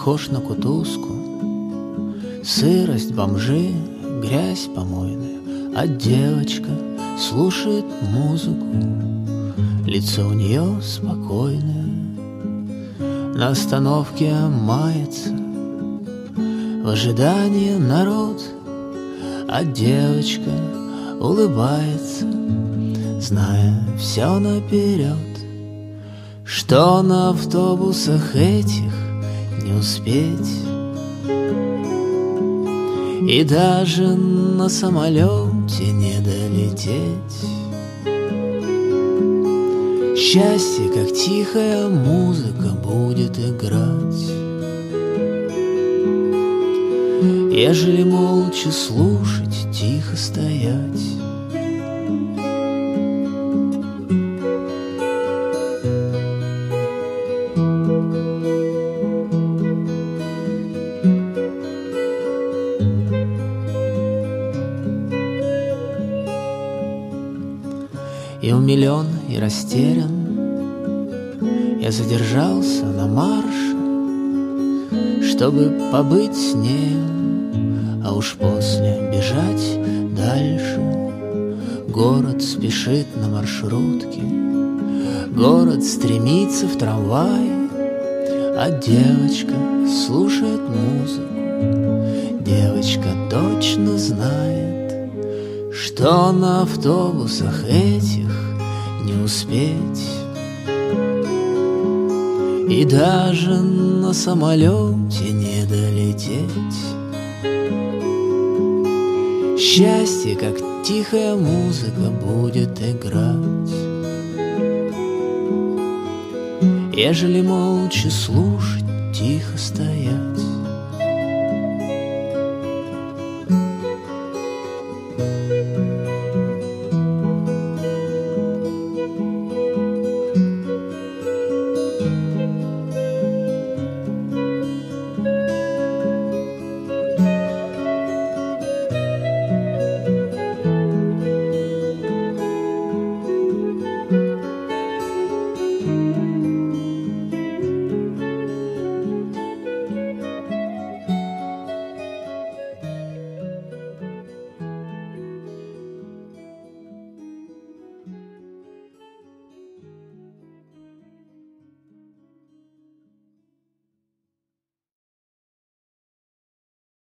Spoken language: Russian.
похож на кутузку. Сырость, бомжи, грязь помойная, а девочка слушает музыку. Лицо у нее спокойное, на остановке мается в ожидании народ, а девочка улыбается, зная все наперед, что на автобусах этих не успеть, и даже на самолете не долететь. Счастье, как тихая музыка, будет играть, ежели молча слушать, тихо стоять. И умилен, и растерян я задержался на марше, чтобы побыть с нею, а уж после бежать дальше. Город спешит на маршрутке, город стремится в трамвае, а девочка слушает музыку. Девочка точно знает, что на автобусах этих не успеть, и даже на самолете не долететь. Счастье, как тихая музыка, будет играть, ежели молча слушать, тихо стоять.